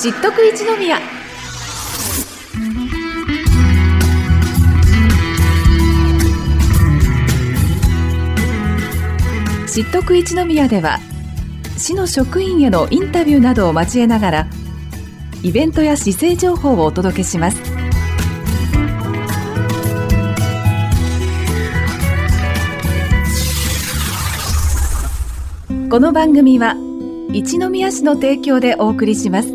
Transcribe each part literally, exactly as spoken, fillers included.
知っとく一宮。知っとく一宮では、市の職員へのインタビューなどを交えながら、イベントや市政情報をお届けします。この番組は一宮市の提供でお送りします。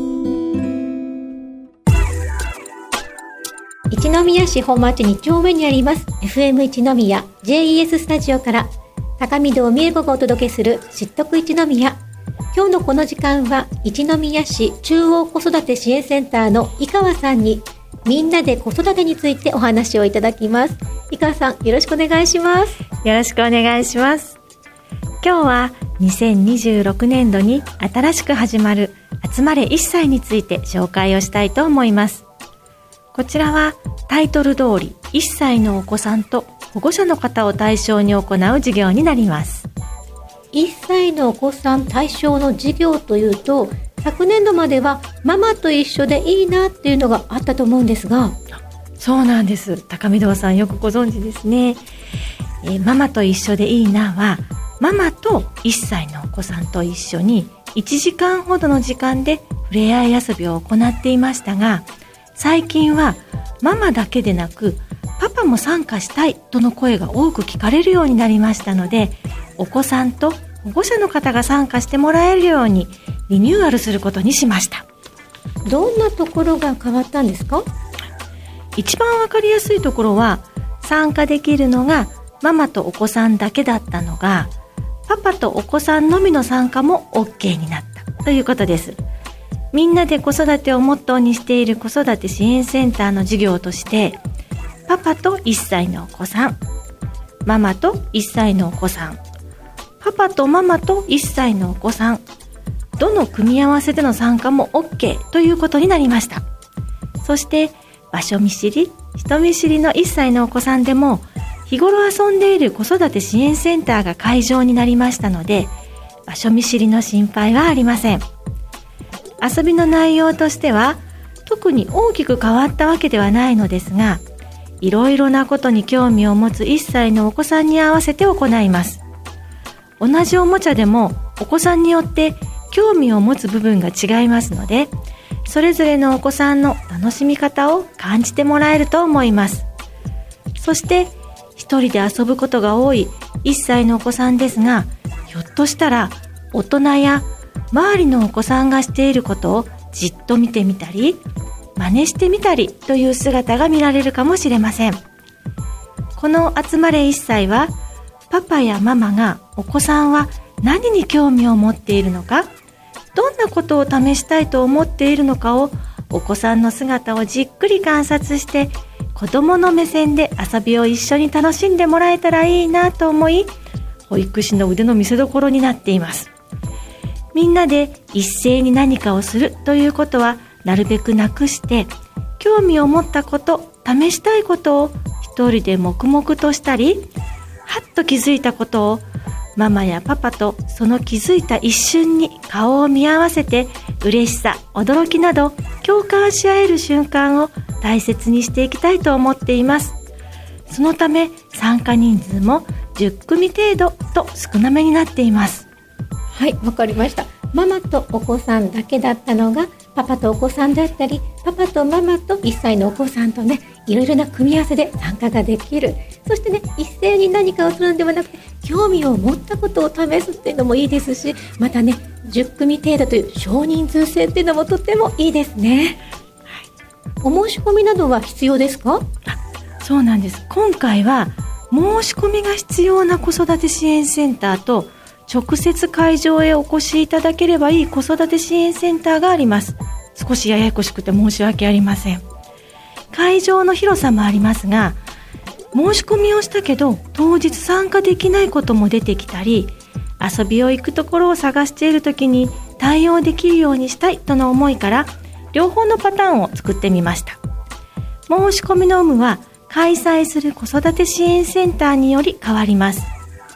一宮市本町に丁目にあります エフエム 一宮 ジェイイーエス スタジオから高見堂美恵子がお届けする知っとく一宮。今日のこの時間は一宮市中央子育て支援センターの井川さんにみんなで子育てについてお話をいただきます。井川さん、よろしくお願いします。 よろしくお願いします。今日はにせんにじゅうろくねんどに新しく始まる集まれいっさいについて紹介をしたいと思います。こちらはタイトル通りいっさいのお子さんと保護者の方を対象に行う授業になります。 いっさいのお子さん対象の授業というと、昨年度まではママと一緒でいいなっていうのがあったと思うんですが。 そうなんです。高見堂さんよくご存知ですね。えー、ママと一緒でいいなはママといっさいのお子さんと一緒にいちじかんほどの時間で触れ合い遊びを行っていましたが、最近はママだけでなくパパも参加したいとの声が多く聞かれるようになりましたので、お子さんと保護者の方が参加してもらえるようにリニューアルすることにしました。 どんなところが変わったんですか？ 一番わかりやすいところは、参加できるのがママとお子さんだけだったのが、パパとお子さんのみの参加も OK になったということです。みんなで子育てをモットーにしている子育て支援センターの授業として、パパといっさいのお子さん、ママといっさいのお子さん、パパとママといっさいのお子さん、どの組み合わせでの参加も OK ということになりました。そして場所見知り、人見知りのいっさいのお子さんでも、日頃遊んでいる子育て支援センターが会場になりましたので、場所見知りの心配はありません。遊びの内容としては特に大きく変わったわけではないのですが、いろいろなことに興味を持ついっさいのお子さんに合わせて行います。同じおもちゃでもお子さんによって興味を持つ部分が違いますので、それぞれのお子さんの楽しみ方を感じてもらえると思います。そして一人で遊ぶことが多いいっさいのお子さんですが、ひょっとしたら大人や周りのお子さんがしていることをじっと見てみたり、真似してみたりという姿が見られるかもしれません。この集まれいっさいは、パパやママがお子さんは何に興味を持っているのか、どんなことを試したいと思っているのかを、お子さんの姿をじっくり観察して、子供の目線で遊びを一緒に楽しんでもらえたらいいなと思い、保育士の腕の見せ所になっています。みんなで一斉に何かをするということはなるべくなくして、興味を持ったこと、試したいことを一人で黙々としたり、はっと気づいたことをママやパパとその気づいた一瞬に顔を見合わせて、嬉しさ、驚きなど共感し合える瞬間を大切にしていきたいと思っています。そのため参加人数もじゅっくみ程度と少なめになっています。 はい、わかりました。ママとお子さんだけだったのがパパとお子さんだったり、パパとママといっさいのお子さんとね、いろいろな組み合わせで参加ができる。そしてね、一斉に何かをするのではなくて、興味を持ったことを試すっていうのもいいですし、またね、じゅっくみ程度という少人数制っていうのもとってもいいですね。はい、お申し込みなどは必要ですか？ あ、そうなんです。今回は申し込みが必要な子育て支援センターと、直接会場へお越しいただければいい子育て支援センターがあります。少しややこしくて申し訳ありません。会場の広さもありますが、申し込みをしたけど当日参加できないことも出てきたり、遊びを行くところを探しているときに対応できるようにしたいとの思いから、両方のパターンを作ってみました。申し込みの有無は開催する子育て支援センターにより変わります。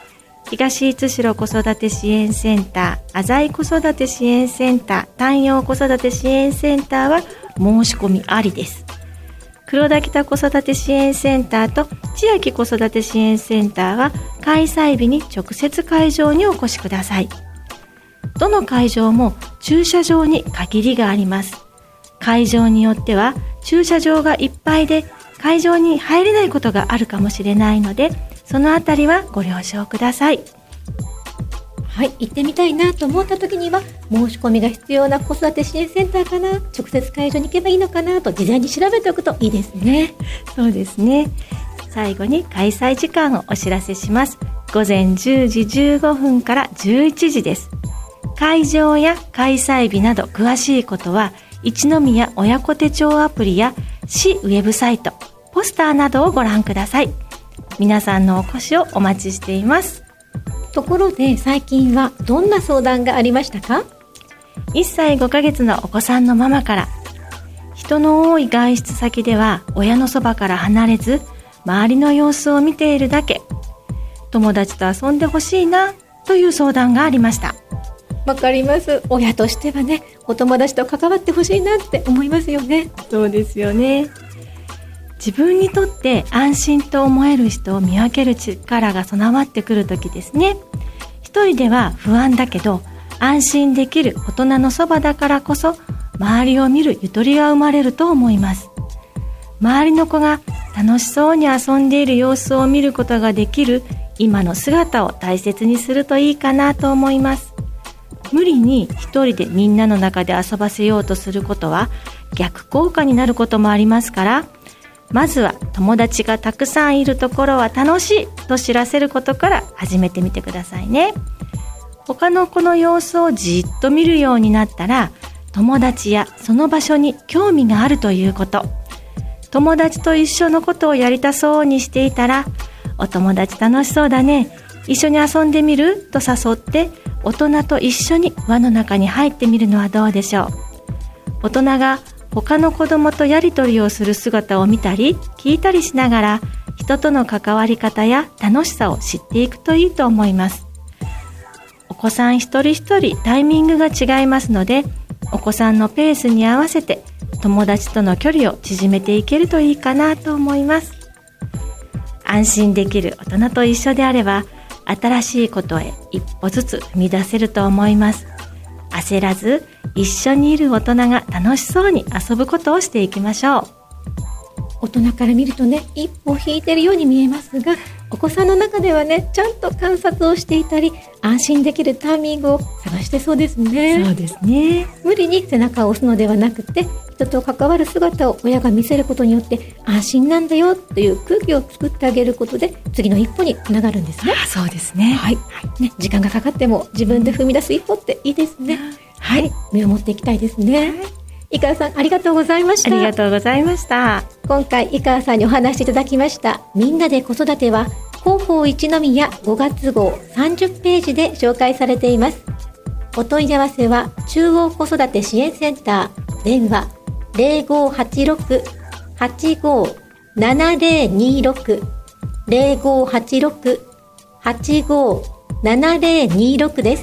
東津代子育て支援センター、浅井子育て支援センター、丹陽子育て支援センターは申し込みありです。黒田北子育て支援センターと千秋子育て支援センターは開催日に直接会場にお越しください。どの会場も駐車場に限りがあります。会場によっては駐車場がいっぱいで会場に入れないことがあるかもしれないので、そのあたりはご了承ください。 はい、行ってみたいなと思った時には申し込みが必要な子育て支援センターかな、直接会場に行けばいいのかなと事前に調べておくといいですね。 そうですね。最後に開催時間をお知らせします。ごぜんじゅうじじゅうごふんからじゅういちじです。会場や開催日など詳しいことは一宮親子手帳アプリや市ウェブサイト、ポスターなどをご覧ください。皆さんのお越しをお待ちしています。 ところで最近はどんな相談がありましたか？ いっさいごかげつのお子さんのママから、人の多い外出先では親のそばから離れず周りの様子を見ているだけ、友達と遊んでほしいなという相談がありました。 わかります。親としてはね、お友達と関わってほしいなって思いますよね。 そうですよね。自分にとって安心と思える人を見分ける力が備わってくるときですね。一人では不安だけど安心できる大人のそばだからこそ周りを見るゆとりが生まれると思います。周りの子が楽しそうに遊んでいる様子を見ることができる今の姿を大切にするといいかなと思います。無理に一人でみんなの中で遊ばせようとすることは逆効果になることもありますから、まずは友達がたくさんいるところは楽しいと知らせることから始めてみてくださいね。他の子の様子をじっと見るようになったら、友達やその場所に興味があるということ。友達と一緒のことをやりたそうにしていたら、お友達楽しそうだね、一緒に遊んでみると誘って大人と一緒に輪の中に入ってみるのはどうでしょう。大人が他の子供とやり取りをする姿を見たり聞いたりしながら、人との関わり方や楽しさを知っていくといいと思います。お子さん一人一人タイミングが違いますので、お子さんのペースに合わせて友達との距離を縮めていけるといいかなと思います。安心できる大人と一緒であれば、新しいことへ一歩ずつ踏み出せると思います。焦らず一緒にいる大人が楽しそうに遊ぶことをしていきましょう。 大人から見るとね、一歩引いてるように見えますが、お子さんの中ではね、ちゃんと観察をしていたり、安心できるタイミングを探してそうですね。 そうですね。 無理に背中を押すのではなくて、人と関わる姿を親が見せることによって安心なんだよという空気を作ってあげることで、次の一歩につながるんですね。 あ、そうですね。 はい、はい、ね、時間がかかっても自分で踏み出す一歩っていいですね。はい、はい、見守っていきたいですね。はい、井川さん、ありがとうございました。 ありがとうございました。 今回井川さんにお話しいただきましたみんなで子育ては広報一宮ごがつ号さんじゅっページで紹介されています。お問い合わせは中央子育て支援センター電話 ゼロごはちろく はちごななゼロにろく ゼロごはちろく はちごななゼロにろくです。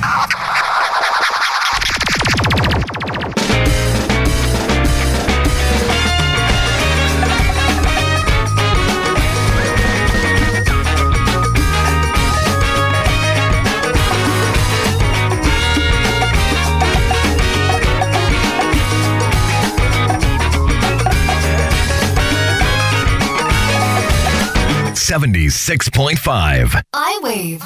セブンティーシックスポイントファイブ iWave。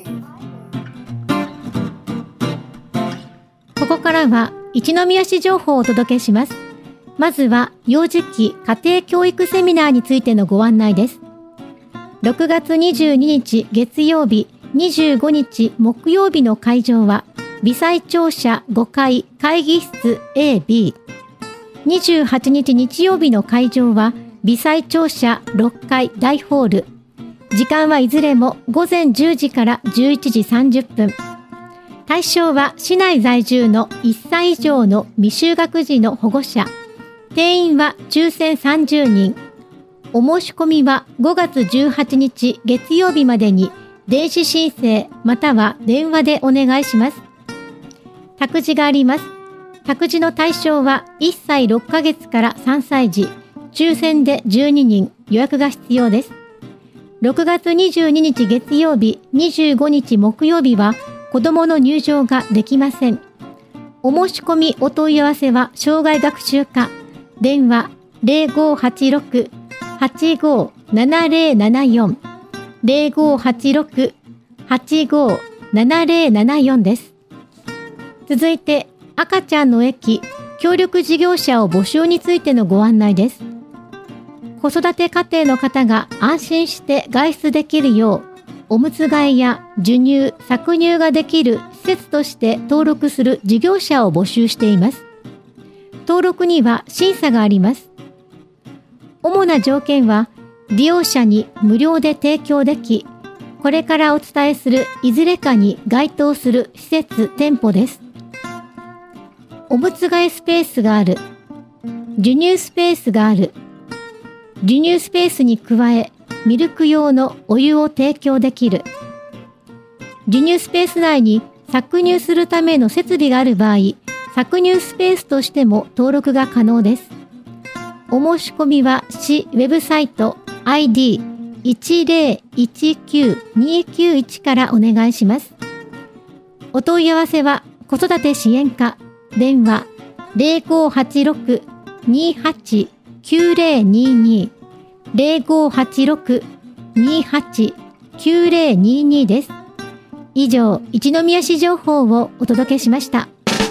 ここからは一宮市情報をお届けします。まずは幼児期家庭教育セミナーについてのご案内です。ろくがつにじゅうににち月曜日、にじゅうごにち木曜日の会場は微細庁舎ごかい会議室 エービー。にじゅうはちにち日曜日の会場は微細庁舎ろっかい大ホール。時間はいずれもごぜんじゅうじからじゅういちじさんじゅっぷん。対象は市内在住のいっさい以上の未就学児の保護者。定員は抽選さんじゅうにん。お申し込みはごがつじゅうはちにち月曜日までに電子申請または電話でお願いします。託児があります。託児の対象はいっさいろっかげつからさんさい児、抽選でじゅうににん、予約が必要です。ろくがつにじゅうににち月曜日、にじゅうごにち木曜日は子どもの入場ができません。お申し込みお問い合わせは障害学習課、電話 ゼロごはちろく はちごななゼロななよん ゼロごはちろく はちごななゼロななよん です。続いて赤ちゃんの駅協力事業者を募集についてのご案内です。子育て家庭の方が安心して外出できるよう、おむつ替えや授乳、搾乳ができる施設として登録する事業者を募集しています。登録には審査があります。主な条件は、利用者に無料で提供でき、これからお伝えするいずれかに該当する施設・店舗です。おむつ替えスペースがある。授乳スペースがある。授乳スペースに加え、ミルク用のお湯を提供できる。授乳スペース内に搾乳するための設備がある場合、搾乳スペースとしても登録が可能です。お申し込みは市ウェブサイト アイディーいちゼロいちきゅうにきゅういち からお願いします。お問い合わせは子育て支援課、電話 ゼロごはちろく にはち きゅうゼロにに ゼロごはちろく にはち きゅうゼロにに です。以上、一宮市情報をお届けしました。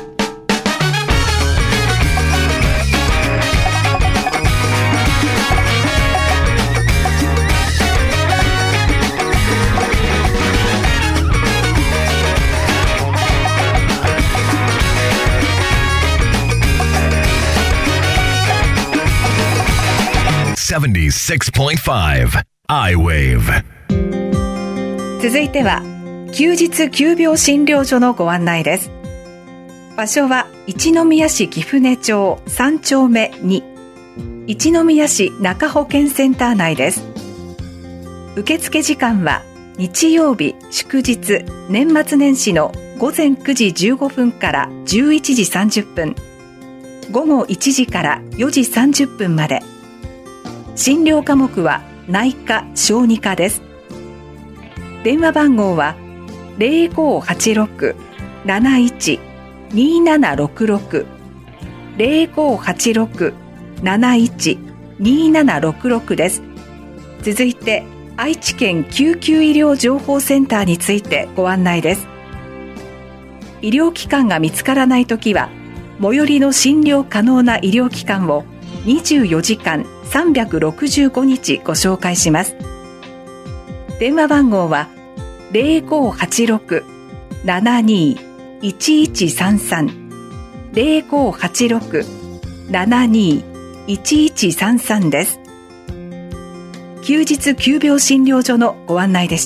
セブンティーシックスポイントファイブ アイウェーブ。 続いては休日急病診療所のご案内です。場所は一宮市貴船町さんちょうめに、一宮市中保健センター内です。受付時間は日曜日、祝日、年末年始のごぜんくじじゅうごふんからじゅういちじさんじゅっぷん、午後いちじからよじさんじゅっぷんまで。診療科目は内科・小児科です。電話番号は ゼロごはちろく なないち にななろくろく ゼロごはちろく なないち にななろくろく です。続いて愛知県救急医療情報センターについてご案内です。医療機関が見つからないときは、最寄りの診療可能な医療機関をにじゅうよじかんさんびゃくろくじゅうごにちご紹介します。電話番号は ゼロごはちろく ななにいちいちさんさん ゼロごはちろく ななにいちいちさんさん です。休日急病診療所のご案内でした。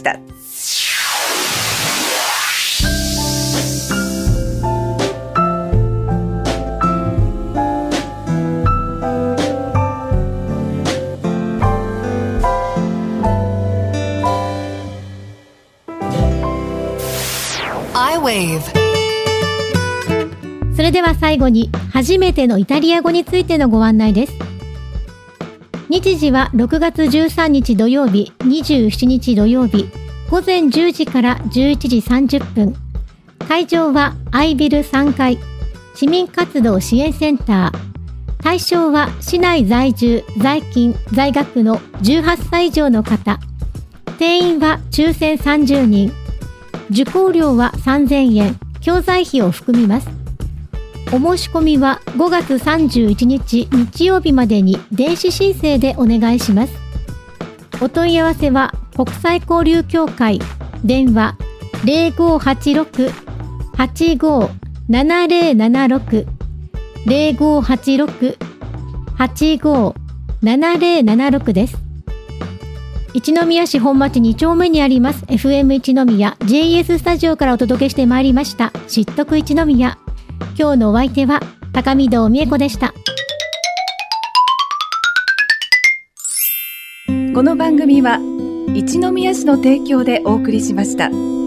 それでは最後に初めてのイタリア語についてのご案内です。日時はろくがつじゅうさんにち土曜日、にじゅうしちにち土曜日、ごぜんじゅうじからじゅういちじさんじゅっぷん。会場はアイビルさんかい、市民活動支援センター。対象は市内在住、在勤、在学のじゅうはっさい以上の方。定員は抽選さんじゅうにん。受講料はさんぜんえん、教材費を含みます。お申し込みはごがつさんじゅういちにち日曜日までに電子申請でお願いします。お問い合わせは国際交流協会、電話 ゼロごはちろく はちごななゼロななろく ゼロごはちろく はちごななゼロななろく です。一宮市本町にちょうめにあります エフエム 一宮 ジェイエス スタジオからお届けしてまいりました知っとく一宮。今日のお相手は高見堂美恵子でした。 この番組は一宮市の提供でお送りしました。